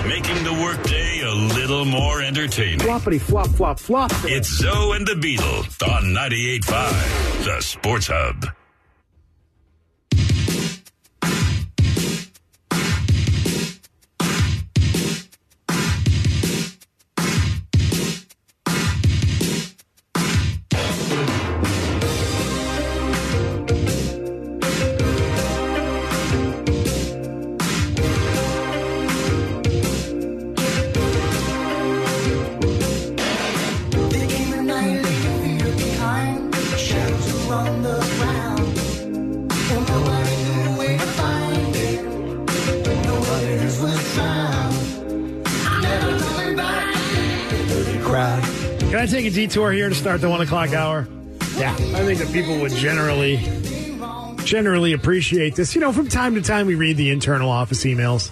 making the workday a little more entertaining. Floppity flop flop flop. It's Zoe and the Beetle on 98.5, the Sports Hub. Can I take a detour here to start the 1 o'clock hour? Yeah. I think that people would generally appreciate this. You know, from time to time we read the internal office emails.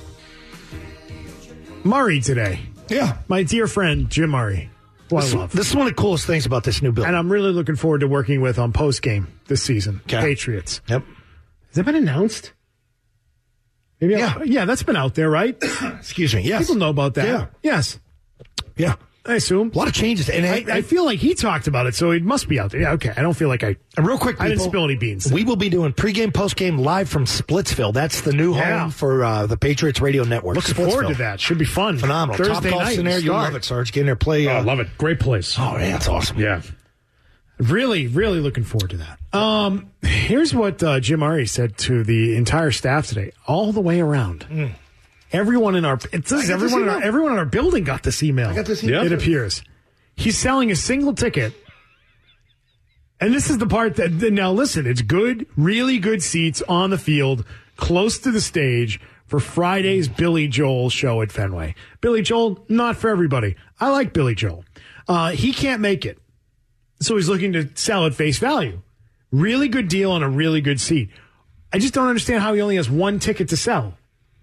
Murray today. Yeah. My dear friend, Jim Murray. This is one of the coolest things about this new building. And I'm really looking forward to working with on postgame this season. Okay. Patriots. Yep. Has that been announced? Maybe yeah, that's been out there, right? Excuse me, yes. People know about that. Yeah. Yes. Yeah. I assume. A lot of changes. And I feel like he talked about it, so it must be out there. Yeah, okay. I don't feel like And real quick, people, I didn't spill any beans. We will be doing pregame, postgame live from Splitsville. That's the new home for the Patriots Radio Network. Looking forward to that. Should be fun. Phenomenal. Thursday Top golf in there. You'll love it, Sarge. Get in there, play. I love it. Great place. Oh, man, that's awesome. Yeah. Really, really looking forward to that. Here's what Jim Murray said to the entire staff today, all the way around. Everyone in our everyone in our building got this email. I got this email. It appears. He's selling a single ticket. And this is the part that, now listen, it's good, really good seats on the field, close to the stage for Friday's Billy Joel show at Fenway. Billy Joel, not for everybody. I like Billy Joel. He can't make it. So he's looking to sell at face value. Really good deal on a really good seat. I just don't understand how he only has one ticket to sell.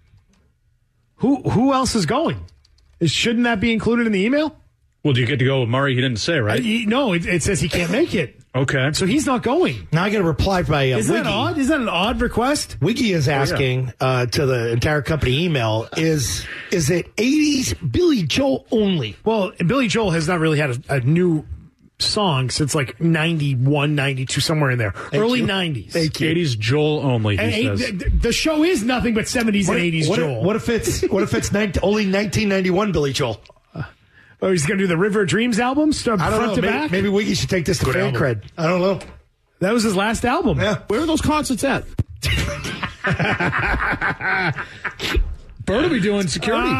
Who else is going? Shouldn't that be included in the email? Well, do you get to go with Murray? He didn't say, right? No, it says he can't make it. Okay. So he's not going. Now I got a reply by Is that Wiggy. odd? Is that an odd request? Wiggy is asking to the entire company email, is it 80s Billy Joel only? Well, Billy Joel has not really had a new song since like 91, 92, somewhere in there. Early 90s. 80s Joel only, he says. The show is nothing but 70s and 80s Joel. What if it's only 1991 Billy Joel? Oh, he's going to do the River of Dreams album, front to back? Maybe Wiggy should take this to fan cred. I don't know. That was his last album. Yeah. Where are those concerts at? Bird will be doing security.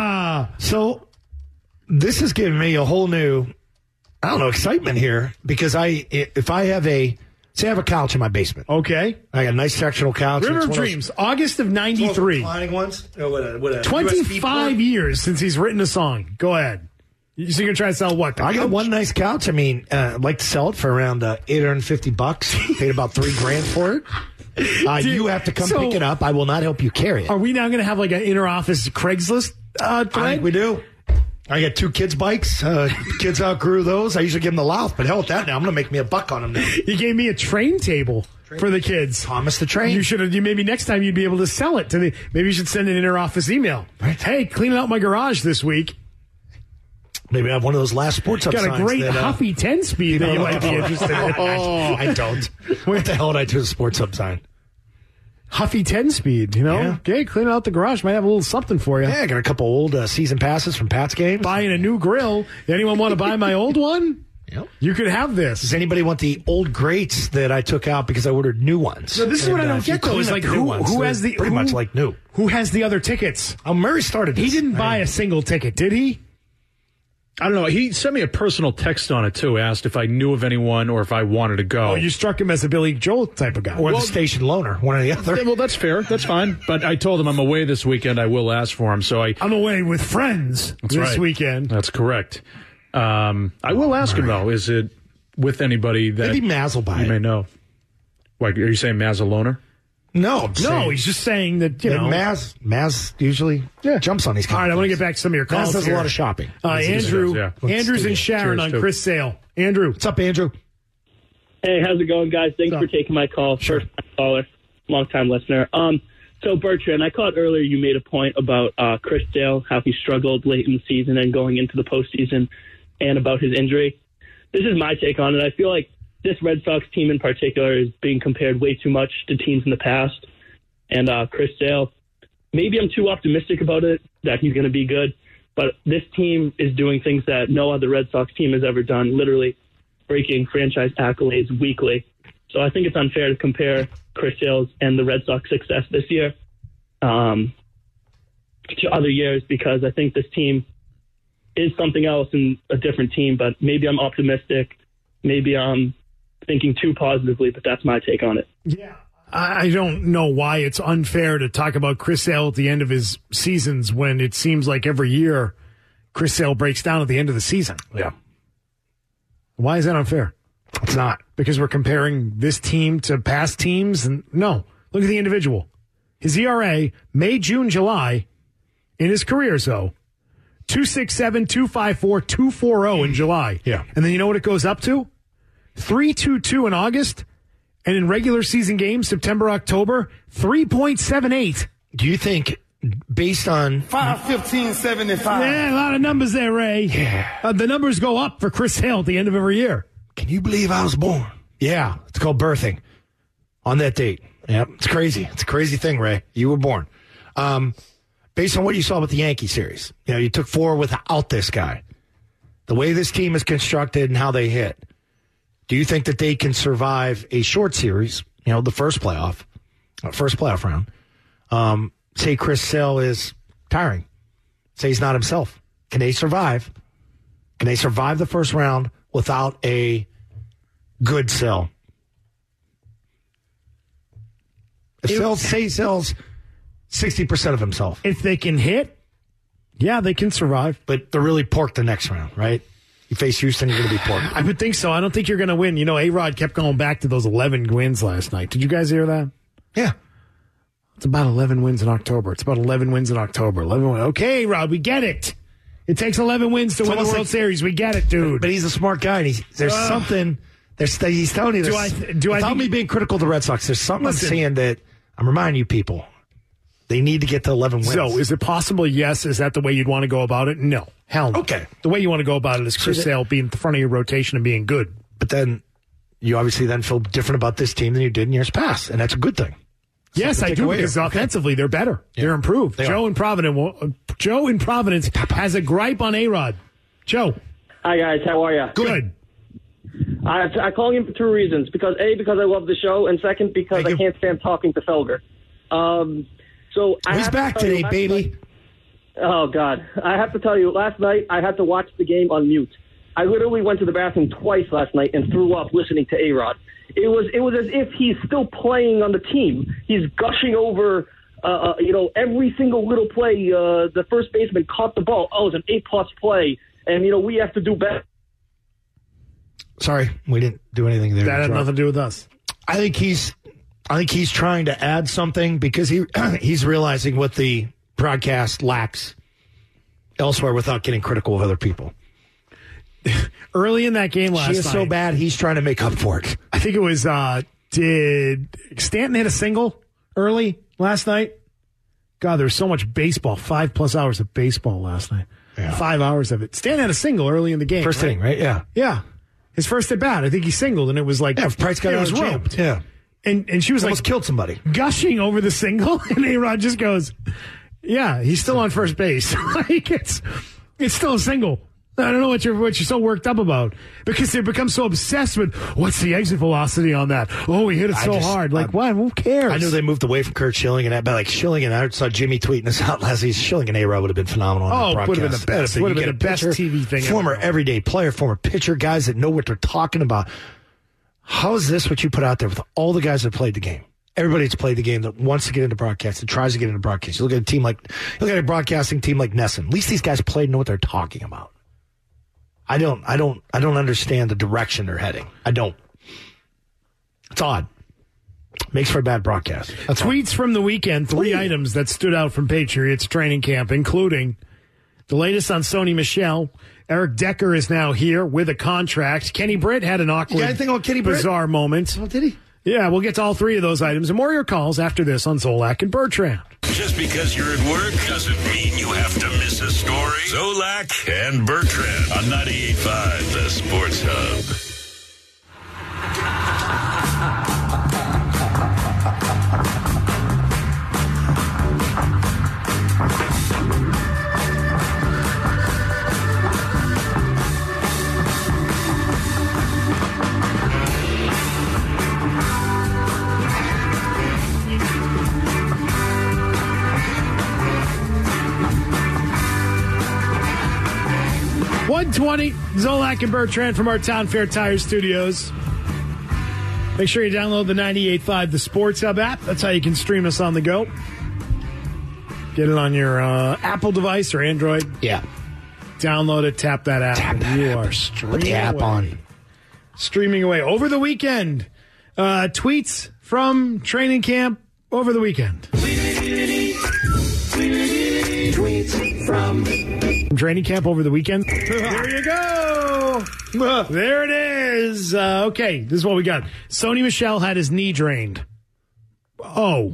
So this is giving me a whole new, excitement here, because if I have I have a couch in my basement. Okay. I got a nice sectional couch. River of Dreams, August of 93. Reclining ones? What 25 years since he's written a song. Go ahead. So you're going to try to sell what? I got one nice couch. I mean, I'd like to sell it for around $850. Paid about $3,000 for it. You have to come pick it up. I will not help you carry it. Are we now going to have like an inter-office Craigslist I thread? think we do. I got 2 kids' bikes. Kids outgrew those. I usually give them the Louth, but hell with that now. I'm going to make me a buck on them now. You gave me a train table for the kids. Thomas the Train. You should have. Maybe next time you'd be able to sell it to the. Maybe you should send an inter-office email. Right. Hey, cleaning out my garage this week. Maybe I have one of those last sports up Got signs a great that, Huffy 10-speed that you might be interested in. I don't. What the hell would I do with a sports up sign? Huffy 10-speed, Yeah. Okay, cleaning out the garage might have a little something for you. Yeah, I got a couple old season passes from Pat's games. Buying a new grill. Anyone want to buy my old one? Yep. You could have this. Does anybody want the old grates that I took out because I ordered new ones? So this is what I don't get though. Is like who has the pretty much like new? Who has the other tickets? Murray started this. He didn't buy a single ticket, did he? I don't know. He sent me a personal text on it, too. Asked if I knew of anyone or if I wanted to go. Oh, you struck him as a Billy Joel type of guy. Or the station loaner, one or the other. Well, that's fair. That's fine. But I told him I'm away this weekend. I will ask for him. So I'm away with friends this weekend. That's correct. I will ask him, though. Is it with anybody that maybe Maz will buy you it. may know? Like, are you saying Maz a loner? No, he's just saying that, Maz usually jumps on these All right, I want to get back to some of your calls. Maz does here. a lot of shopping. Andrew's in Sharon on Chris Sale. Andrew. What's up, Andrew? Hey, how's it going, guys? Thanks for taking my call. Sure. First time caller, long time listener. So, Bertrand, I caught earlier you made a point about Chris Sale, how he struggled late in the season and going into the postseason, and about his injury. This is my take on it. I feel like this Red Sox team in particular is being compared way too much to teams in the past. And Chris Sale, maybe I'm too optimistic about it, that he's going to be good, but this team is doing things that no other Red Sox team has ever done, literally breaking franchise accolades weekly. So I think it's unfair to compare Chris Sale's and the Red Sox success this year to other years, because I think this team is something else and a different team, but maybe I'm optimistic. Maybe I'm thinking too positively, but that's my take on it. Yeah. I don't know why it's unfair to talk about Chris Sale at the end of his seasons when it seems like every year Chris Sale breaks down at the end of the season. Yeah. Why is that unfair? It's not. Because we're comparing this team to past teams? And no. Look at the individual. His ERA, May, June, July, in his career, 2.67, 2.54, 2.40 in July. Yeah. And then you know what it goes up to? 3.22 in August. And in regular season games, September, October, 3.78. Do you think, based on 5-15-75? Yeah, a lot of numbers there, Ray. Yeah. The numbers go up for Chris Sale at the end of every year. Can you believe I was born? Yeah, it's called birthing on that date. Yep, it's crazy. It's a crazy thing, Ray. You were born. Based on what you saw with the Yankee series, you took 4 without this guy. The way this team is constructed and how they hit, do you think that they can survive a short series, the first playoff round? Say Chris Sale is tiring. Say he's not himself. Can they survive? Can they survive the first round without a good Sale? If Sale's 60% of himself. If they can hit, yeah, they can survive. But they're really porked the next round, right? You face Houston, you're going to be porked. I would think so. I don't think you're going to win. A-Rod kept going back to those 11 wins last night. Did you guys hear that? Yeah. It's about 11 wins in October. 11 wins. Okay, Rod, we get it. It takes 11 wins to win the World Series. We get it, dude. But he's a smart guy, and there's something. He's telling you this. Without me being critical of the Red Sox, there's something I'm saying that I'm reminding you people. They need to get to 11 wins. So, is it possible? Yes. Is that the way you'd want to go about it? No. Hell no. Okay. The way you want to go about it is Chris Sale being at the front of your rotation and being good. But then you obviously then feel different about this team than you did in years past, and that's a good thing. Yes, I do, because offensively they're better. Yeah. They're improved. Joe in Providence has a gripe on A-Rod. Joe. Hi, guys. How are you? Good. I call him for 2 reasons. Because I love the show, and second, because I can't stand talking to Felger. He's back today, baby. Oh, God. I have to tell you, last night I had to watch the game on mute. I literally went to the bathroom twice last night and threw up listening to A-Rod. It was as if he's still playing on the team. He's gushing over, every single little play. The first baseman caught the ball. Oh, it was an A+ play. And, we have to do better. Sorry, we didn't do anything there. That had nothing to do with us. I think he's trying to add something because he's realizing what the broadcast lacks elsewhere without getting critical of other people. Early in that game last night. She is so bad, he's trying to make up for it. I think it was, did Stanton hit a single early last night? God, there was so much baseball. 5+ hours of baseball last night. Yeah. 5 hours of it. Stanton had a single early in the game. First inning, right? Yeah. Yeah. His first at bat. I think he singled, and it was like, Price got it was roped. Yeah. And she was almost killed somebody. Gushing over the single, and A-Rod just goes, yeah, he's still on first base. Like, it's still a single. I don't know what you're so worked up about, because they become so obsessed with what's the exit velocity on that. Oh, he hit it so hard. Like, what? Who cares? I knew they moved away from Kurt Schilling, and Schilling, I saw Jimmy tweeting this out last week. Schilling and A-Rod would have been phenomenal on the broadcast. Would have been the best. Would have been the best TV thing Former ever. Everyday player, former pitcher, guys that know what they're talking about. How is this what you put out there with all the guys that played the game? Everybody that's played the game that wants to get into broadcast and tries to get into broadcast. You look at a broadcasting team like NESN. At least these guys played and know what they're talking about. I don't understand the direction they're heading. I don't. It's odd. Makes for a bad broadcast. Tweets from the weekend, 3 items that stood out from Patriots training camp, including the latest on Sony Michel. Eric Decker is now here with a contract. Kenny Britt had an awkward, anything on Kenny Britt? Bizarre moment. Oh, did he? Yeah, we'll get to all three of those items and more of your calls after this on Zolak and Bertrand. Just because you're at work doesn't mean you have to miss a story. Zolak and Bertrand on 98.5, the Sports Hub. .120, Zolak and Bertrand from our Town Fair Tire Studios. Make sure you download the 98.5 The Sports Hub app. That's how you can stream us on the go. Get it on your Apple device or Android. Yeah. Download it, tap that app. Tap that you app. are streaming Put the app away. on. Streaming away. Over the weekend, tweets from training camp over the weekend. Tweets from training camp over the weekend. There you go. There it is. Okay, this is what we got. Sony Michel had his knee drained. Oh,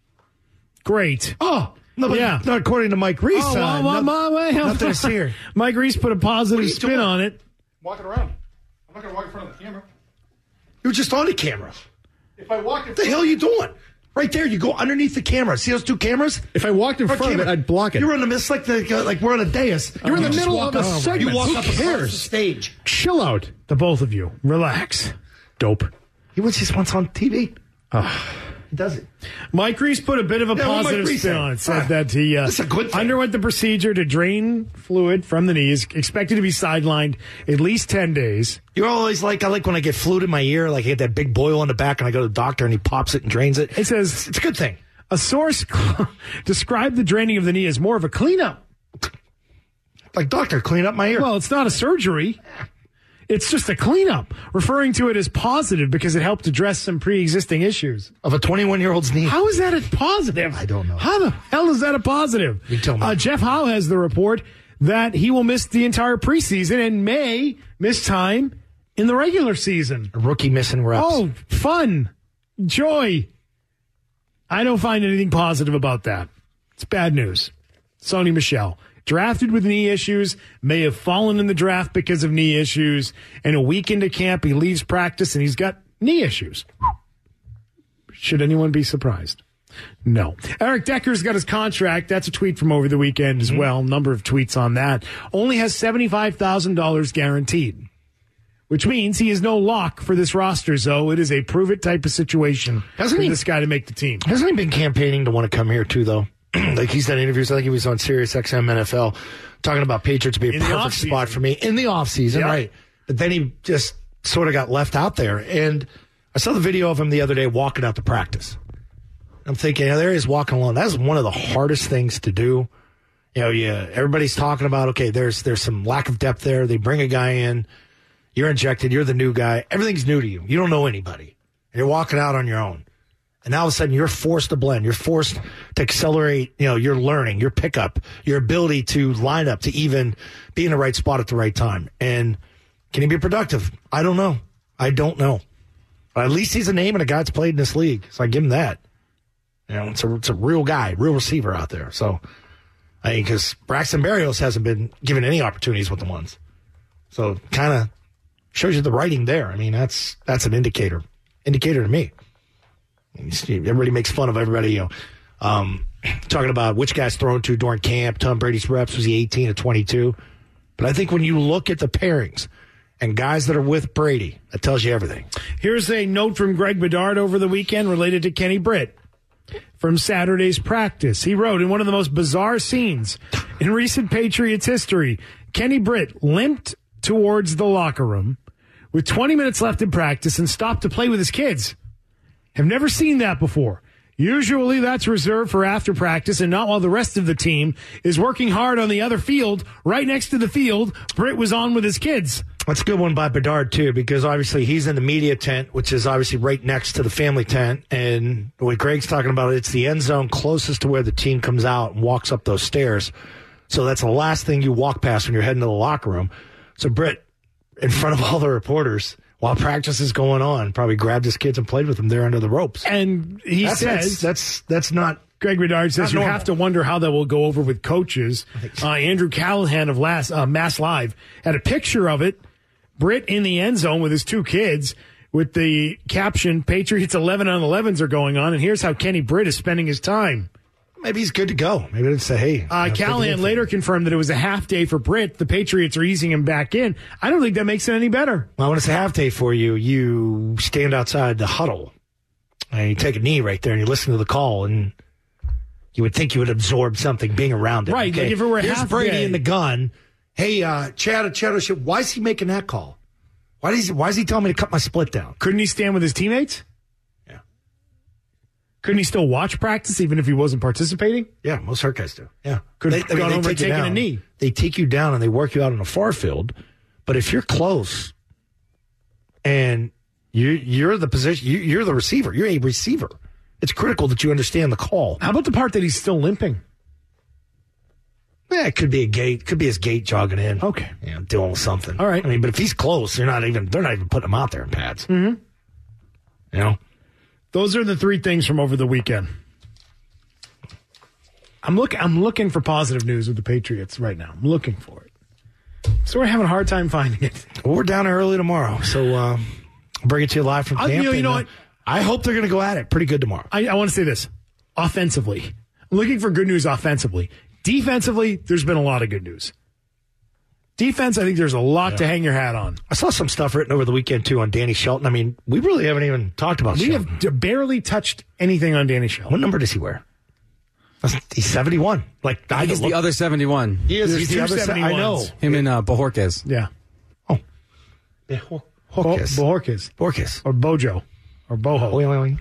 great. Oh, no, but Yeah. not according to Mike Reese. Nothing to see here. Mike Reese put a positive spin doing? on it. Walking around. I'm not going to walk in front of the camera. You were just on the camera. If I walked in What the hell are you doing? Right there, you go underneath the camera. See those two cameras? If I walked in front of it, I'd block it. You're in the midst like we're on a dais. You're in the You just middle walk of a up- segment. You walk Who up across cares? the stage. Chill out. The both of you, relax. Dope. He just wants on TV. He does it. Mike Reese put a bit of a Yeah, what positive Mike Reese spin say? on it. Said that he That's a good thing. underwent the procedure to drain fluid from the knees, expected to be sidelined at least 10 days. You're always I like when I get fluid in my ear, like I get that big boil in the back, and I go to the doctor and he pops it and drains it. It says It's a good thing. a source described the draining of the knee as more of a cleanup. Like, doctor, clean up my ear. Well, it's not a surgery. It's just a cleanup, referring to it as positive because it helped address some pre-existing issues. of a 21-year-old's knee. How is that a positive? I don't know. How the hell is that a positive? You tell me. Jeff Howe has the report that he will miss the entire preseason and may miss time in the regular season. A rookie missing reps. Oh, fun. Joy. I don't find anything positive about that. It's bad news. Sony Michel, drafted with knee issues, may have fallen in the draft because of knee issues, and a week into camp, he leaves practice and he's got knee issues. Should anyone be surprised? No. Eric Decker's got his contract. That's a tweet from over the weekend as well. Number of tweets on that. Only has $75,000 guaranteed, which means he is no lock for this roster, Zoe. It is a prove-it type of situation Hasn't for he- this guy to make the team. Hasn't he been campaigning to want to come here, too, though? Like, he's done interviews. I think he was on Sirius XM NFL talking about Patriots be a In the perfect offseason. spot for me in the offseason, Yep. right? But then he just sort of got left out there. And I saw the video of him the other day walking out to practice. I'm thinking, there he is walking along. That's one of the hardest things to do. You know, everybody's talking about, okay, there's some lack of depth there. They bring a guy in. You're injected. You're the new guy. Everything's new to you. You don't know anybody. And you're walking out on your own. And now all of a sudden you're forced to blend. You're forced to accelerate, your learning, your pickup, your ability to line up, to even be in the right spot at the right time. And can he be productive? I don't know. But at least he's a name and a guy that's played in this league. So I give him that. It's a real guy, real receiver out there. So I mean, because Braxton Berrios hasn't been given any opportunities with the ones. So kind of shows you the writing there. I mean, that's an indicator to me. Everybody makes fun of everybody, talking about which guy's thrown to during camp. Tom Brady's reps, was he 18 or 22? But I think when you look at the pairings and guys that are with Brady, that tells you everything. Here's a note from Greg Bedard over the weekend related to Kenny Britt from Saturday's practice. He wrote, in one of the most bizarre scenes in recent Patriots history, Kenny Britt limped towards the locker room with 20 minutes left in practice and stopped to play with his kids. Have never seen that before. Usually that's reserved for after practice and not while the rest of the team is working hard on the other field. Right next to the field, Britt was on with his kids. That's a good one by Bedard, too, because obviously he's in the media tent, which is obviously right next to the family tent. And what Greg's talking about, it's the end zone closest to where the team comes out and walks up those stairs. So that's the last thing you walk past when you're heading to the locker room. So Britt, in front of all the reporters, while practice is going on, probably grabbed his kids and played with them there under the ropes. And he says that's not. Greg Bedard says you have to wonder how that will go over with coaches. Andrew Callahan of Mass Live had a picture of it. Britt in the end zone with his 2 kids with the caption, Patriots 11 on 11s are going on, and here's how Kenny Britt is spending his time. Maybe he's good to go. Maybe they'd say, hey. Callahan later confirmed that it was a half day for Britt. The Patriots are easing him back in. I don't think that makes it any better. Well, when it's a half day for you, you stand outside the huddle and you take a knee right there and you listen to the call, and you would think you would absorb something being around it. Right. Okay? Like if it were Here's half Brady day. in the gun. Hey, Chad, why is he making that call? Why is he telling me to cut my split down? Couldn't he stand with his teammates? Yeah. Couldn't he still watch practice even if he wasn't participating? Yeah, most hurt guys do. Yeah. Could have gone over and taken a knee. They take you down and they work you out on a far field. But if you're close and you're the position, you're the receiver. You're a receiver. It's critical that you understand the call. How about the part that he's still limping? Yeah, it could be a gait. Could be his gait jogging in. Okay. Yeah, dealing with something. All right. I mean, but if he's close, they're not even putting him out there in pads. Mm-hmm. You know? Those are the 3 things from over the weekend. I'm looking for positive news with the Patriots right now. I'm looking for it. So we're having a hard time finding it. Well, we're down early tomorrow, so I'll bring it to you live from camp. You know what? I hope they're going to go at it pretty good tomorrow. I want to say this. Offensively. I'm looking for good news offensively. Defensively, there's been a lot of good news. Defense, I think there's a lot to hang your hat on. I saw some stuff written over the weekend, too, on Danny Shelton. I mean, we really haven't even talked about Shelton. We have barely touched anything on Danny Shelton. What number does he wear? He's 71. He's the other 71. He is. He's the other 71s. I know. Him and Bojorquez. Yeah. Oh. Bojorquez. Or Bojo. Or Boho.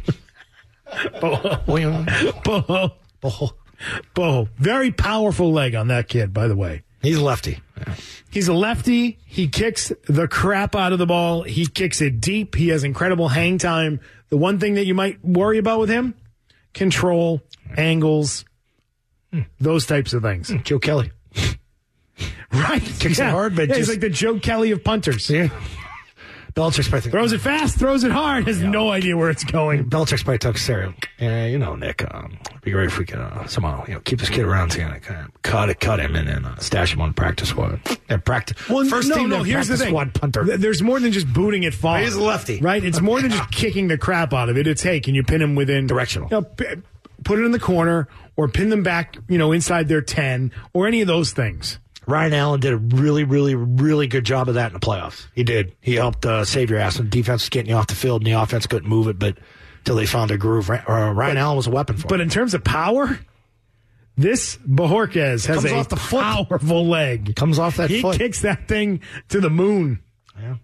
Boho. Very powerful leg on that kid, by the way. He's a lefty. Yeah. He's a lefty. He kicks the crap out of the ball. He kicks it deep. He has incredible hang time. The one thing that you might worry about with him, control, angles, those types of things. Joe Kelly. Right. Kicks it hard, but he's like the Joe Kelly of punters. Yeah. Belichick's probably throws it fast, throws it hard, has no idea where it's going. Belichick's probably talking serial. Yeah, Nick, it'd be great if we could somehow, keep this kid around so cut him and then stash him on practice squad. Yeah, practice. Well, First team here's the thing. Squad punter. There's more than just booting it far. He's a lefty. Right? It's more than just kicking the crap out of it. It's, hey, can you pin him within directional? Put it in the corner or pin them back, inside their 10 or any of those things. Ryan Allen did a really, really, really good job of that in the playoffs. He did. He helped save your ass when the defense was getting you off the field and the offense couldn't move it, but until they found a groove. Ryan Allen was a weapon for him. But in terms of power, this Bojorquez has a powerful leg. Comes off that foot. He kicks that thing to the moon. Yeah.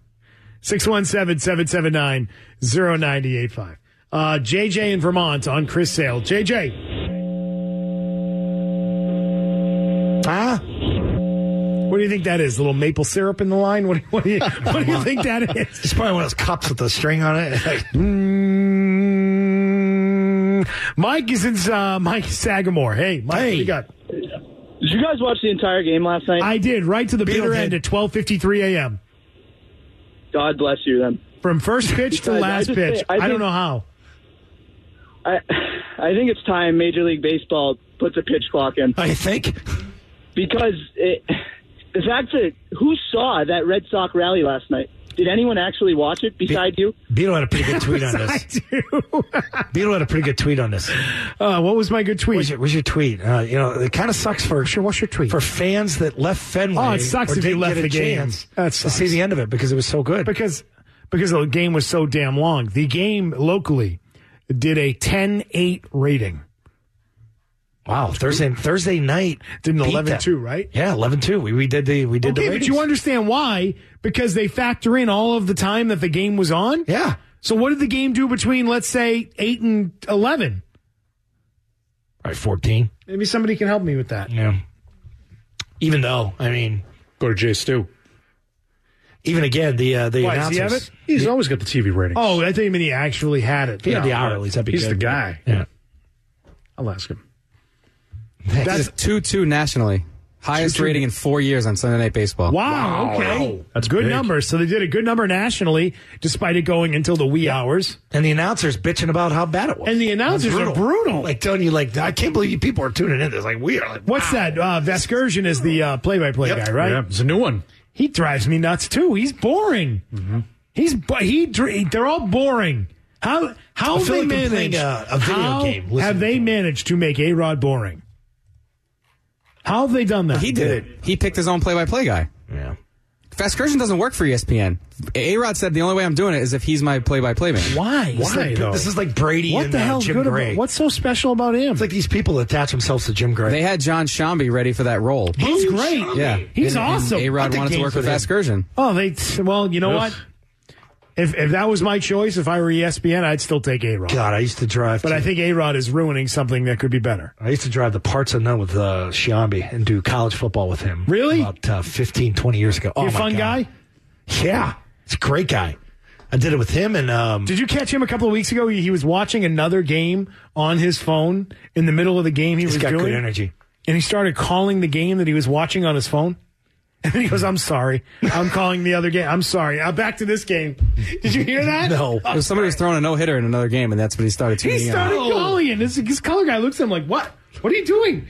617-779-0985. JJ in Vermont on Chris Sale. JJ. What do you think that is? A little maple syrup in the line? What do you think that is? It's probably one of those cups with the string on it. Mike is in Mike Sagamore. Hey, Mike, what you got? Did you guys watch the entire game last night? I did, right to the bitter end at 12:53 a.m. God bless you, then. From first pitch to last pitch. I don't know how. I think it's time Major League Baseball puts a pitch clock in. I think. Because the fact that who saw that Red Sox rally last night? Did anyone actually watch it besides you? Beto had a pretty good tweet on this. I do. Beto had a pretty good tweet on this. What was my good tweet? What's your tweet? It kind of sucks for what's your tweet? For fans that left Fenway. Oh, it sucks if you left the game. To see the end of it because it was so good. Because the game was so damn long. The game locally did a 10-8 rating. Wow, Thursday night did an 11-2, right? Yeah, 11-2. We did the ratings. But you understand why? Because they factor in all of the time that the game was on. Yeah. So what did the game do between, let's say, 8 and 11? Right, 14. Maybe somebody can help me with that. Yeah. Even though, go to Jay Stu. Even again, the announcers. Does he have it? He's always got the TV ratings. Oh, I think he actually had it. He had the hourlies. He's the guy. Yeah. I'll ask him. That's 2-2 nationally. Highest rating in 4 years on Sunday Night Baseball. Wow, okay. That's good big. number. So they did a good number nationally, despite it going until the wee hours. And the announcers bitching about how bad it was. And the announcers are brutal. Like telling you, like, I can't believe you people are tuning in. It's like, we are. Like, What's that? Vescursion is the play-by-play guy, right? Yeah, it's a new one. He drives me nuts, too. He's boring. Mm-hmm. They're all boring. How have they managed a video game? Have they managed to make A-Rod boring? How have they done that? He did it. He picked his own play-by-play guy. Yeah. Vescursion doesn't work for ESPN. A-Rod said the only way I'm doing it is if he's my play-by-play man. Why? Though? This is like Brady what and the hell's Jim good Gray. about, what's so special about him? It's like these people attach themselves to Jim Gray. They had John Shambi ready for that role. He's great. Yeah. He's And awesome. A-Rod wanted to work with Vescursion. Oh, well, you know what? If that was my choice, if I were ESPN, I'd still take A-Rod. God, I used to drive. But I think A-Rod is ruining something that could be better. I used to drive the parts unknown with Sciambi and do college football with him. Really? About 15, 20 years ago. You Oh, a my fun God. guy? Yeah. He's a great guy. I did it with him. And Did you catch him a couple of weeks ago? He was watching another game on his phone in the middle of the game he's got good energy. And he started calling the game that he was watching on his phone. And then he goes, I'm sorry. I'm calling the other game. I'm sorry. Back to this game. Did you hear that? No. It was somebody was throwing a no-hitter in another game, and that's when he started tuning He started out. calling it. His color guy looks at him like, what? What are you doing?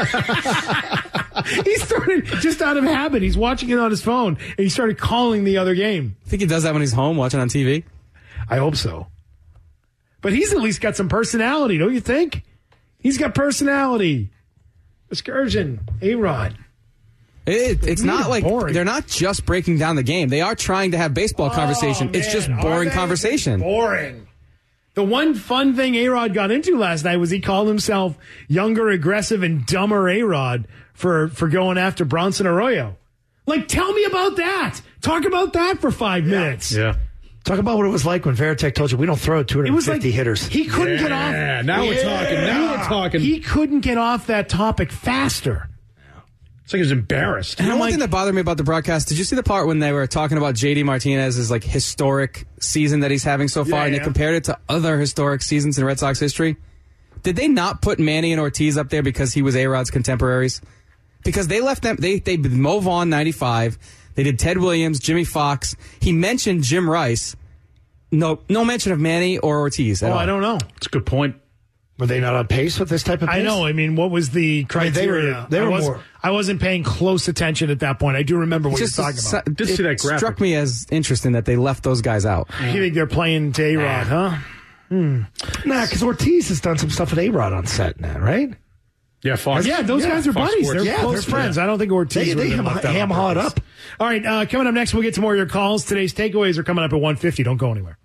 He started, just out of habit, he's watching it on his phone, and he started calling the other game. I think he does that when he's home watching on TV. I hope so. But he's at least got some personality, don't you think? He's got personality. Vescursion, A-Rod. It's not like boring. they're not just breaking down the game. They are trying to have baseball conversation. It's just boring conversation. Boring. The one fun thing A-Rod got into last night was he called himself younger, aggressive, and dumber A-Rod for going after Bronson Arroyo. Like, tell me about that. Talk about that for 5 minutes. Yeah. Talk about what it was like when Veritek told you we don't throw 250 It was like hitters. He couldn't get off. Yeah, now we're talking. Now we're talking. He couldn't get off that topic faster. It's like he was embarrassed. And one thing that bothered me about the broadcast, did you see the part when they were talking about JD Martinez's like historic season that he's having so far, and they compared it to other historic seasons in Red Sox history? Did they not put Manny and Ortiz up there because he was A-Rod's contemporaries? Because they left them, they Mo Vaughn 95, they did Ted Williams, Jimmy Fox. He mentioned Jim Rice. No mention of Manny or Ortiz at all. I don't know. It's a good point. Were they not on pace with this type of pace? I know. I mean, what was the criteria? They were more. I wasn't paying close attention at that point. I do remember what you're talking about. Did see that graphic. Struck me as interesting that they left those guys out. You think they're playing to A-Rod, huh? Nah, because Ortiz has done some stuff with A-Rod on set now, right? Yeah, Fox. Yeah, those guys are Fox buddies. Sports. They're close friends. I don't think Ortiz They ham-haw it up. All right, coming up next, we'll get some more of your calls. Today's takeaways are coming up at 1:50. Don't go anywhere.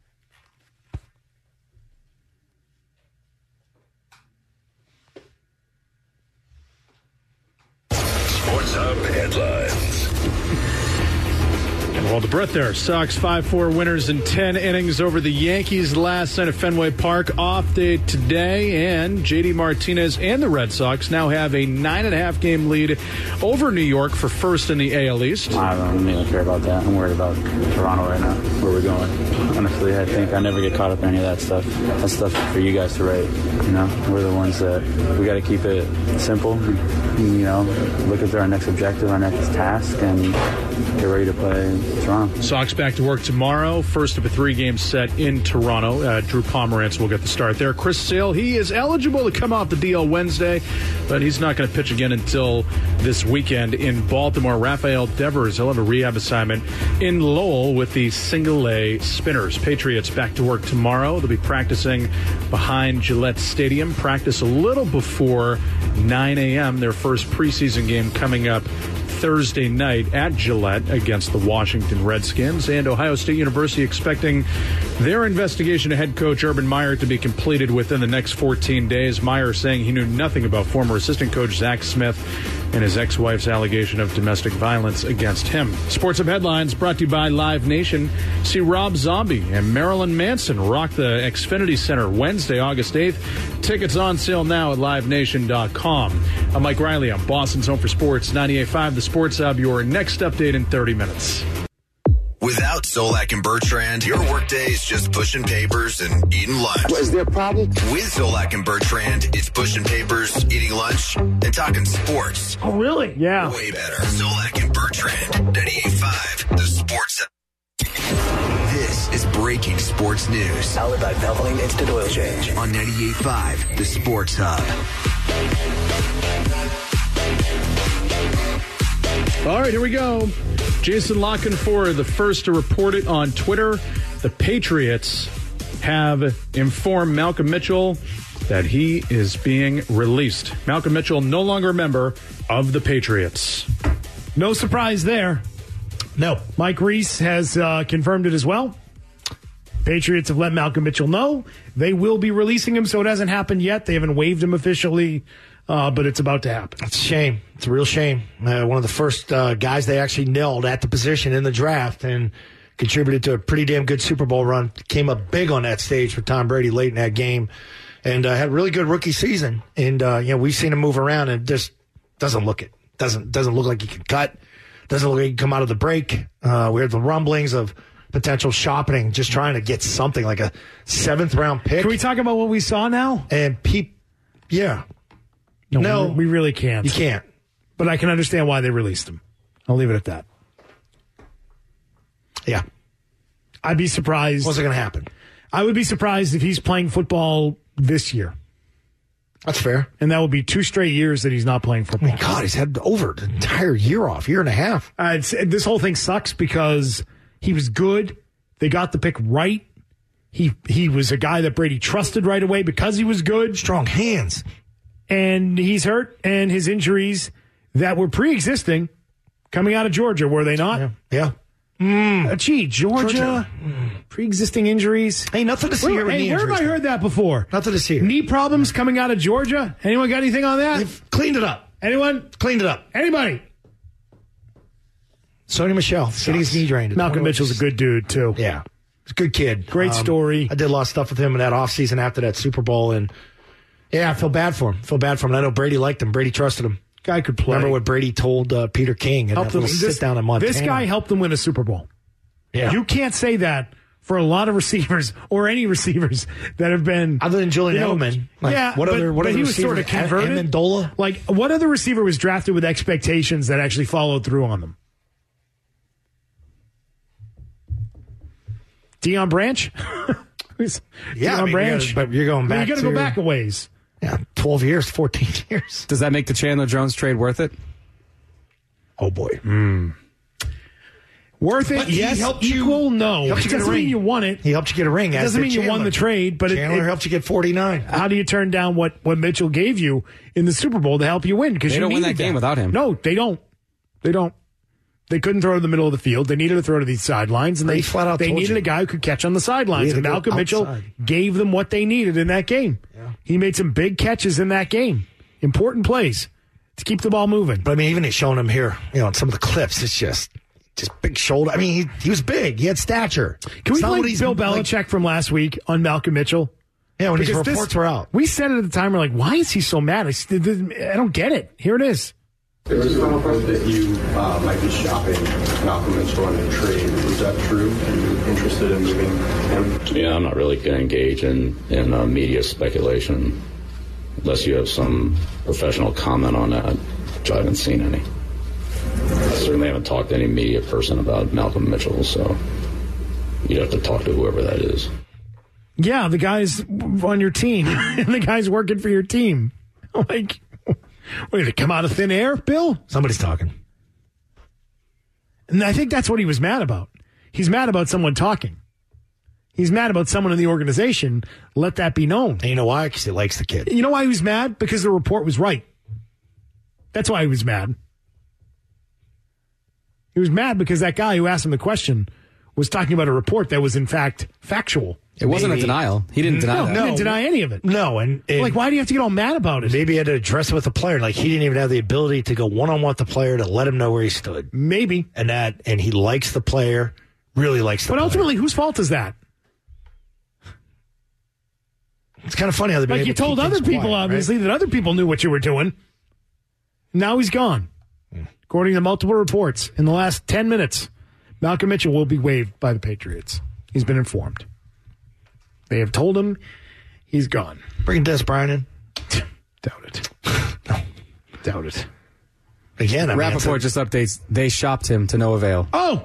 Sports Hub headlines. Hold the breath there. Sox 5-4 winners in 10 innings over the Yankees last night at Fenway Park. Off day today, and JD Martinez and the Red Sox now have a 9.5 game lead over New York for first in the AL East. I don't really care about that. I'm worried about Toronto right now, where we're going. Honestly, I think I never get caught up in any of that stuff. That's stuff for you guys to write. You know, we're the ones that we got to keep it simple. You know, look at our next objective, our next task, and get ready to play Toronto. Sox back to work tomorrow. First of a 3-game set in Toronto. Drew Pomerantz will get the start there. Chris Sale, he is eligible to come off the DL Wednesday, but he's not going to pitch again until this weekend in Baltimore. Rafael Devers, he'll have a rehab assignment in Lowell with the single-A Spinners. Patriots back to work tomorrow. They'll be practicing behind Gillette Stadium. Practice a little before 9 a.m. Their first preseason game coming up Thursday night at Gillette against the Washington Redskins. And Ohio State University expecting their investigation of head coach Urban Meyer to be completed within the next 14 days. Meyer saying he knew nothing about former assistant coach Zach Smith and his ex-wife's allegation of domestic violence against him. Sports Hub headlines brought to you by Live Nation. See Rob Zombie and Marilyn Manson rock the Xfinity Center Wednesday, August 8th. Tickets on sale now at livenation.com. I'm Mike Riley. I'm Boston's Home for Sports 98.5 The Sports Hub. Your next update in 30 minutes. Without Zolak and Bertrand, your workday is just pushing papers and eating lunch. Is there a problem? With Zolak and Bertrand, it's pushing papers, eating lunch, and talking sports. Oh, really? Yeah. Way better. Zolak and Bertrand, 98.5, the Sports Hub. This is breaking sports news. Powered by Valvoline Instant Oil Change. On 98.5, the Sports Hub. All right, here we go. Jason Lockenfor, the first to report it on Twitter. The Patriots have informed Malcolm Mitchell that he is being released. Malcolm Mitchell, no longer a member of the Patriots. No surprise there. No. Mike Reese has confirmed it as well. Patriots have let Malcolm Mitchell know. They will be releasing him, so it hasn't happened yet. They haven't waived him officially, but it's about to happen. It's a shame. It's a real shame. One of the first guys they actually nailed at the position in the draft and contributed to a pretty damn good Super Bowl run. Came up big on that stage for Tom Brady late in that game and had a really good rookie season. And, we've seen him move around and just doesn't look it. Doesn't look like he can cut. Doesn't look like he can come out of the break. We heard the rumblings of potential shopping, just trying to get something like a 7th round pick. Can we talk about what we saw now? And yeah. No, we really can't. You can't. But I can understand why they released him. I'll leave it at that. Yeah. I'd be surprised. What's going to happen? I would be surprised if he's playing football this year. That's fair. And that will be 2 straight years that he's not playing football. I mean, God, he's had over the entire year off, year and a half. This whole thing sucks because he was good. They got the pick right. He was a guy that Brady trusted right away because he was good. Strong hands. And he's hurt, and his injuries that were pre-existing coming out of Georgia, were they not? Yeah. Georgia. Pre-existing injuries. Hey, nothing to see here. Hey, where have I heard that before? Nothing to see here. Knee problems coming out of Georgia? Anyone got anything on that? They've cleaned it up. Anyone? Cleaned it up. Anybody? Sony Michel getting his knee drained. Malcolm Mitchell's a good dude, too. Yeah. He's a good kid. Great story. I did a lot of stuff with him in that offseason after that Super Bowl, and yeah, I feel bad for him. I know Brady liked him. Brady trusted him. Guy could play. Remember what Brady told Peter King and that little sit down in Montana. This guy helped them win a Super Bowl. Yeah. You can't say that for a lot of receivers or any receivers that have been other than Julian Edelman. What other he was sort of converted. Amendola? Like what other receiver was drafted with expectations that actually followed through on them? Deion Branch? Deion Branch. But you're going back. You got to go back a ways. Yeah, 12 years, 14 years. Does that make the Chandler Jones trade worth it? Oh, boy. Worth it? But yes. Equal? No. It doesn't mean you won it. He helped you get a ring. It doesn't mean you won the trade, but Chandler helped you get 49. How do you turn down what Mitchell gave you in the Super Bowl to help you win? Because they don't win that game without him. No, they don't. They don't. They couldn't throw to the middle of the field. They needed to throw to these sidelines, and they needed a guy who could catch on the sidelines. And Malcolm Mitchell gave them what they needed in that game. Yeah. He made some big catches in that game. Important plays to keep the ball moving. But, I mean, even he's showing him here, on some of the clips, it's just big shoulder. I mean, he was big. He had stature. Can we play Bill Belichick from last week on Malcolm Mitchell? Yeah, when his reports were out. We said it at the time. We're like, why is he so mad? I don't get it. Here it is. There was a report that you might be shopping Malcolm Mitchell in a trade. Was that true? Are you interested in moving him? Yeah, I'm not really going to engage in media speculation unless you have some professional comment on that, which I haven't seen any. I certainly haven't talked to any media person about Malcolm Mitchell, so you'd have to talk to whoever that is. Yeah, the guy's on your team, and the guy's working for your team. Like... Wait, did it come out of thin air, Bill? Somebody's talking. And I think that's what he was mad about. He's mad about someone talking. He's mad about someone in the organization. Let that be known. And you know why? Because he likes the kid. You know why he was mad? Because the report was right. That's why he was mad. He was mad because that guy who asked him the question was talking about a report that was, in fact, factual. It wasn't a denial. He didn't deny that. No, he didn't deny any of it. No, and like, why do you have to get all mad about it? Maybe he had to address it with the player. Like, he didn't even have the ability to go one-on-one with the player to let him know where he stood. Maybe. And he likes the player, really likes the player. But ultimately, whose fault is that? It's kind of funny how they you told other people, obviously, that other people knew what you were doing. Now he's gone. According to multiple reports, in the last 10 minutes, Malcolm Mitchell will be waived by the Patriots. He's been informed. They have told him he's gone. Bring Des Bryant in. Doubt it. No. Doubt it. Again, Rappaport just updates. They shopped him to no avail. Oh!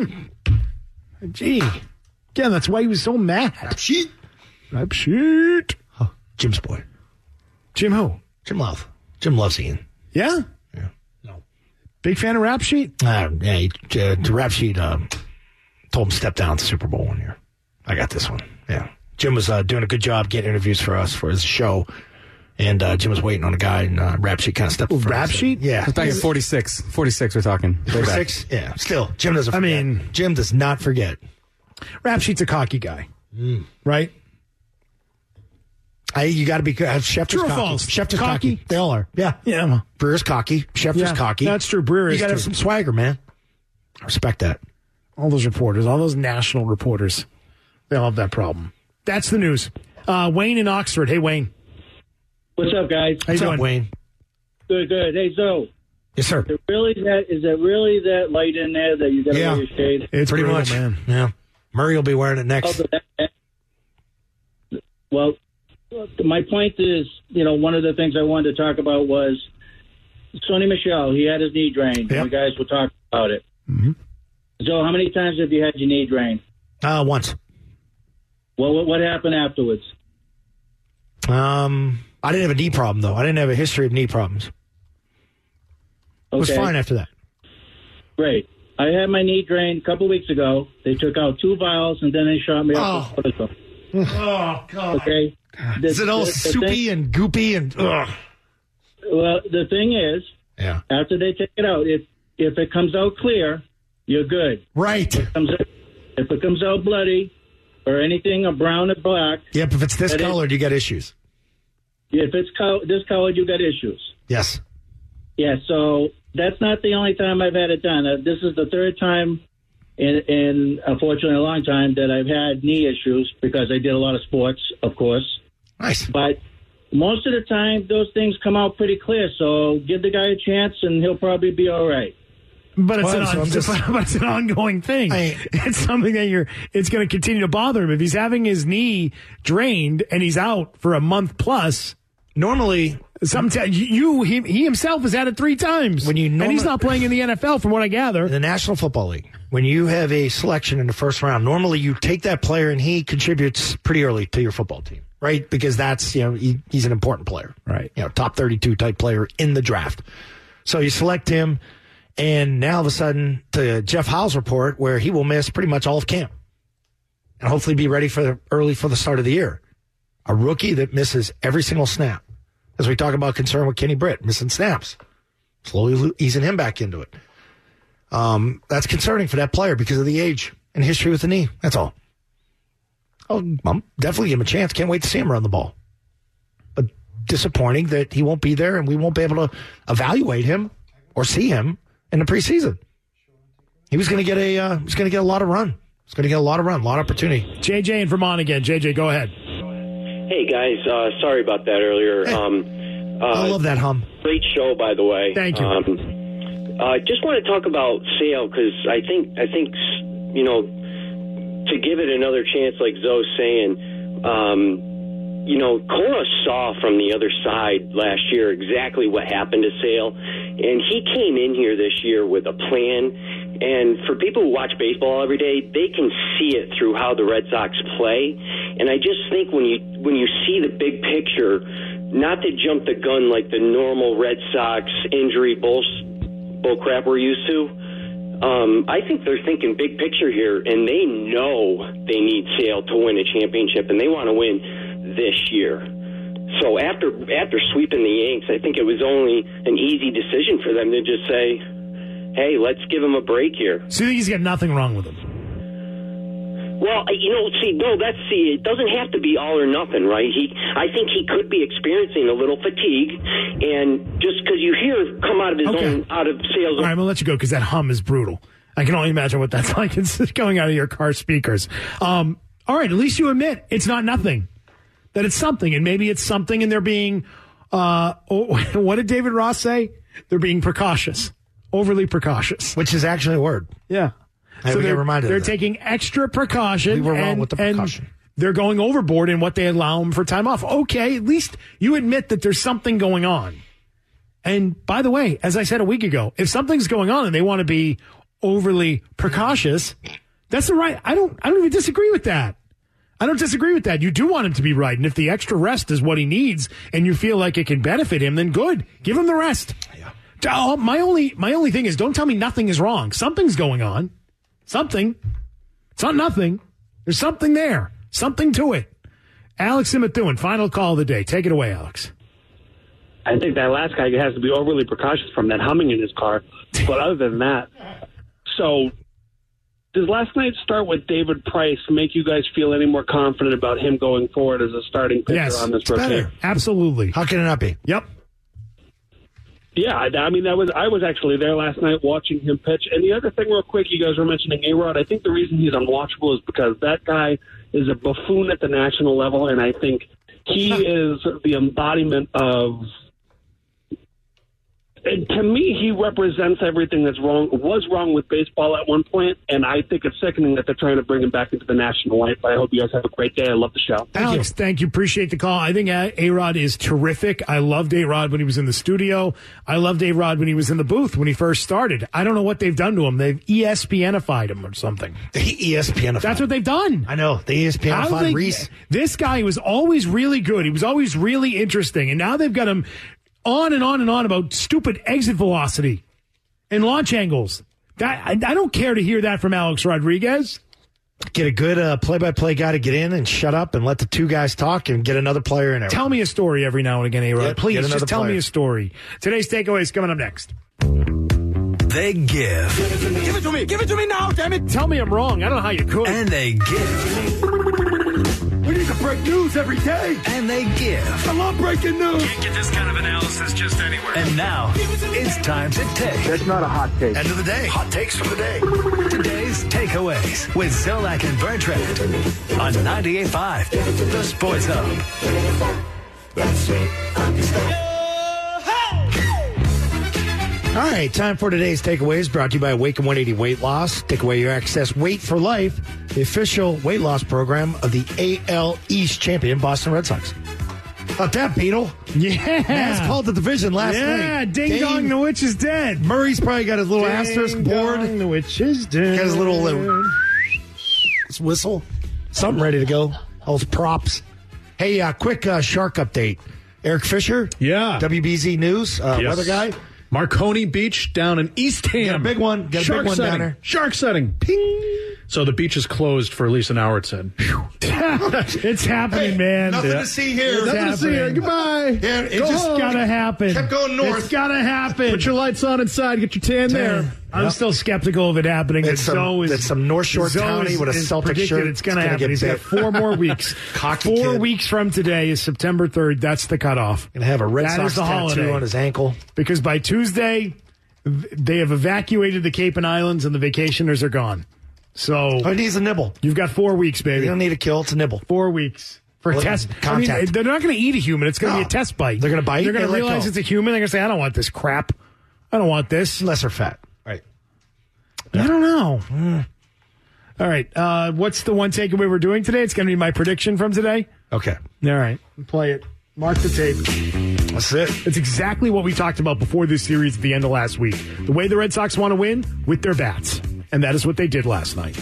Gee. Again, that's why he was so mad. Rap sheet. Oh, Jim's boy. Jim who? Jim Love. Jim loves Ian. Yeah? Yeah. No. Big fan of Rap Sheet? Yeah, the Rap Sheet told him to step down at the Super Bowl one year. I got this one. Yeah. Jim was doing a good job getting interviews for us for his show. And Jim was waiting on a guy, and Rap Sheet kind of stepped in front. Rap Sheet? Yeah. It's back at 46. 46 we're talking. 46? Yeah. Still, Jim doesn't forget. Jim does not forget. Rap Sheet's a cocky guy. Right? You got to be good. Schefter's True or cocky. false? Schefter's cocky. They all are. Yeah. Yeah. Brewer's cocky. Schefter's cocky. That's true. Brewer is You got to have some swagger, man. I respect that. All those reporters, all those national reporters, they all have that problem. That's the news. Wayne in Oxford. Hey, Wayne. What's up, guys? How you doing, Wayne? Good. Hey, Zoe. Yes, sir. Is it really that light in there that you got to wear your shade? It's pretty brutal, much, man. Yeah. Murray will be wearing it next. Well, my point is, one of the things I wanted to talk about was Sonny Michel. He had his knee drained. Yep. You guys were talking about it. Mm-hmm. So how many times have you had your knee drained? Once. Well, what happened afterwards? I didn't have a knee problem, though. I didn't have a history of knee problems. It was fine after that. Great. I had my knee drained a couple weeks ago. They took out 2 vials, and then they shot me up with cortisone. Oh, God. Okay. Is it all soupy and goopy and... Ugh. Well, the thing is, after they take it out, if it comes out clear, you're good. Right. If it comes out bloody or anything, or brown or black... Yep, if it's this colored, you got issues. If it's this colored, you got issues. Yes. Yeah, so that's not the only time I've had it done. This is the third time in unfortunately, a long time that I've had knee issues because I did a lot of sports, of course. Nice. But most of the time, those things come out pretty clear, so give the guy a chance, and he'll probably be all right. But it's an ongoing thing. It's something that it's going to continue to bother him. If he's having his knee drained and he's out for a month plus... Normally, he himself has had it 3 times. And he's not playing in the NFL, from what I gather. In the National Football League, when you have a selection in the first round, normally you take that player and he contributes pretty early to your football team, right? Because that's, he's an important player. Right. Top 32 type player in the draft. So you select him, and now all of a sudden, to Jeff Howell's report, where he will miss pretty much all of camp and hopefully be ready early for the start of the year. A rookie that misses every single snap. As we talk about concern with Kenny Britt, missing snaps. Slowly easing him back into it. That's concerning for that player because of the age and history with the knee. That's all. I'll definitely give him a chance. Can't wait to see him run the ball. But disappointing that he won't be there and we won't be able to evaluate him or see him in the preseason. He was going to get a lot of run. He's going to get a lot of run, a lot of opportunity. JJ in Vermont again. JJ, go ahead. Hey, guys. Sorry about that earlier. I love that hum. Great show, by the way. Thank you. Just want to talk about Sale because I think to give it another chance, like Zoe's saying, Cora saw from the other side last year exactly what happened to Sale, and he came in here this year with a plan. And for people who watch baseball every day, they can see it through how the Red Sox play. And I just think when you see the big picture, not to jump the gun like the normal Red Sox injury bull crap we're used to, I think they're thinking big picture here, and they know they need Sale to win a championship, and they want to win this year. So after sweeping the Yanks, I think it was only an easy decision for them to just say, hey, let's give him a break here. So you think he's got nothing wrong with him? Well, it doesn't have to be all or nothing, right? I think he could be experiencing a little fatigue, and just because you hear come out of Sale's. All right, I'm gonna let you go because that hum is brutal. I can only imagine what that's like. It's going out of your car speakers. All right, at least you admit it's not nothing, that it's something, and maybe it's something, and they're being. What did David Ross say? They're being precautious. Overly precautious. Which is actually a word. Yeah. Hey, we got reminded of they're that. taking extra precaution. We were wrong and, with the precaution. And they're going overboard in what they allow them for time off. Okay, at least you admit that there's something going on. And by the way, as I said a week ago, if something's going on and they want to be overly precautious, that's the right. I don't even disagree with that. I don't disagree with that. You do want him to be right. And if the extra rest is what he needs and you feel like it can benefit him, then good. Give him the rest. Yeah. My only thing is don't tell me nothing is wrong. Something's going on. Something. It's not nothing. There's something there. Something to it. Alex in Methuen, final call of the day. Take it away, Alex. I think that last guy has to be overly precautious from that humming in his car. But other than that, so does last night's start with David Price make you guys feel any more confident about him going forward as a starting pitcher on this rotation? Absolutely. How can it not be? Yep. Yeah, I mean, I was actually there last night watching him pitch. And the other thing, real quick, you guys were mentioning A-Rod. I think the reason he's unwatchable is because that guy is a buffoon at the national level, and I think he is the embodiment of. And to me, he represents everything was wrong with baseball at one point, and I think it's sickening that they're trying to bring him back into the national light. But I hope you guys have a great day. I love the show. Alex, thank you. Appreciate the call. I think A-Rod is terrific. I loved A-Rod when he was in the studio. I loved A-Rod when he was in the booth when he first started. I don't know what they've done to him. They've ESPNified him or something. They ESPNified. That's what they've done. I know. They ESPNified Reese. This guy was always really good. He was always really interesting. And now they've got him on and on and on about stupid exit velocity and launch angles. I don't care to hear that from Alex Rodriguez. Get a good play-by-play guy to get in and shut up and let the two guys talk and get another player in there. Tell me a story every now and again, A-Rod. Yep, Please, just tell player. me a story. Today's takeaway is coming up next. They give. Give it to me. Give it to me now, damn it. Tell me I'm wrong. I don't know how you could. And they give. We need to break news every day. And they give. I love breaking news. Can't get this kind of analysis just anywhere. And now, it's time to take. That's not a hot take. End of the day. Hot takes for the day. Today's takeaways with Zolak and Bertrand on 98.5, The Sports Hub. All right, time for today's takeaways brought to you by Awaken 180 Weight Loss. Take away your excess weight for life, the official weight loss program of the AL East champion Boston Red Sox. About that, Beetle. Yeah. Nats called the division last night. Yeah, ding dong, the witch is dead. Murray's probably got his little asterisk board. The witch is dead. Got his little whistle. Something ready to go. All those props. Hey, quick shark update. Eric Fisher. Yeah. WBZ News, weather guy. Marconi Beach down in Eastham. Got a big one. Got a big one down there. Shark setting. Ping. So the beach is closed for at least an hour, it said. It's happening, man. Nothing to see here. Nothing to see here. Goodbye. Yeah, it It's gotta happen. Kept going north. It's gotta happen. Put your lights on inside. Get your tan there. I'm still skeptical of it happening. It's some North Shore townie with a Celtic shirt. It's going to happen. He's got 4 more weeks. 4 weeks from today is September 3rd. That's the cutoff. Going to have a Red Sox tattoo holiday on his ankle. Because by Tuesday, they have evacuated the Cape and Islands and the vacationers are gone. So he needs a nibble. You've got 4 weeks, baby. You don't need a kill. It's a nibble. 4 weeks. For a test. Contact. I mean, they're not going to eat a human. It's going to be a test bite. They're going to bite. They're going to realize it's a human. They're going to say, I don't want this crap. I don't want this. Unless they're fat. Right. I don't know. All right. What's the one takeaway we're doing today? It's going to be my prediction from today. Okay. All right. Play it. Mark the tape. That's it. It's exactly what we talked about before this series at the end of last week. The way the Red Sox want to win, with their bats. And that is what they did last night.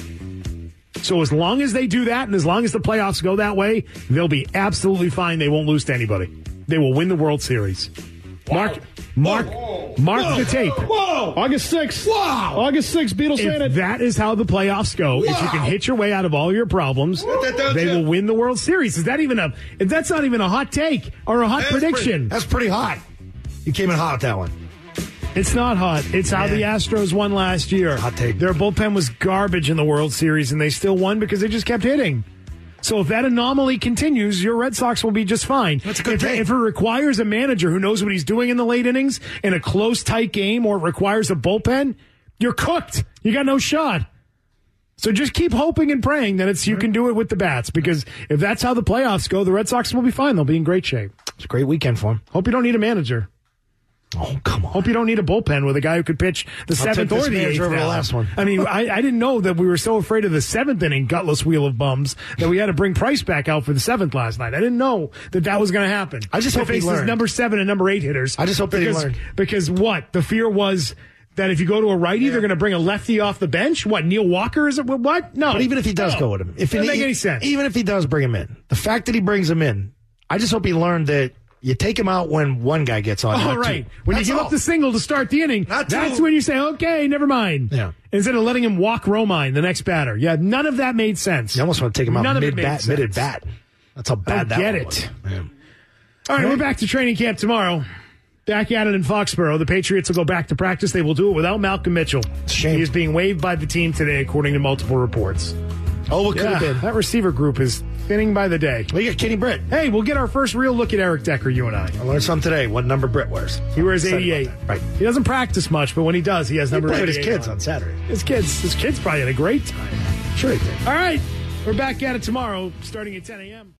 So as long as they do that and as long as the playoffs go that way, they'll be absolutely fine. They won't lose to anybody. They will win the World Series. Wow. Mark the tape. Whoa! August 6th. Wow! August 6th, Beatles saying it. That is how the playoffs go. If you can hit your way out of all your problems, they will win the World Series. That's not even a hot take or a hot prediction. That's pretty hot. You came in hot with that one. It's not hot. It's how the Astros won last year. Hot take. Their bullpen was garbage in the World Series, and they still won because they just kept hitting. So if that anomaly continues, your Red Sox will be just fine. That's a good take. If it requires a manager who knows what he's doing in the late innings in a close, tight game, or it requires a bullpen, you're cooked. You got no shot. So just keep hoping and praying that you can do it with the bats, because if that's how the playoffs go, the Red Sox will be fine. They'll be in great shape. It's a great weekend for them. Hope you don't need a manager. Oh, come on. Hope you don't need a bullpen with a guy who could pitch the seventh or the eighth. Over the last one. I mean, I didn't know that we were so afraid of the seventh inning gutless wheel of bums that we had to bring Price back out for the seventh last night. I didn't know that was going to happen. I just hope he learned. Number 7 and number 8 hitters. I just hope that he learned. Because what? The fear was that if you go to a righty, they're going to bring a lefty off the bench? What, Neil Walker? Is it what? No. But even if he does go with him. It doesn't make any sense. Even if he does bring him in. The fact that he brings him in, I just hope he learned that you take him out when one guy gets on. Oh, right. When you give up the single to start the inning, that's when you say, okay, never mind. Yeah. Instead of letting him walk Romine, the next batter. Yeah, none of that made sense. You almost want to take him out mid-at-bat. That's how bad that was. Yeah. All right, we're back to training camp tomorrow. Back at it in Foxborough. The Patriots will go back to practice. They will do it without Malcolm Mitchell. Shame. He is being waived by the team today, according to multiple reports. Oh, what could have been? That receiver group is thinning by the day. We got Kenny Britt. Hey, we'll get our first real look at Eric Decker, you and I. I learned something today. What number Britt wears. He wears 88. Right. He doesn't practice much, but when he does, he has number 88. He played with his kids on Saturday. His kids probably had a great time. Sure he did. All right. We're back at it tomorrow, starting at 10 a.m.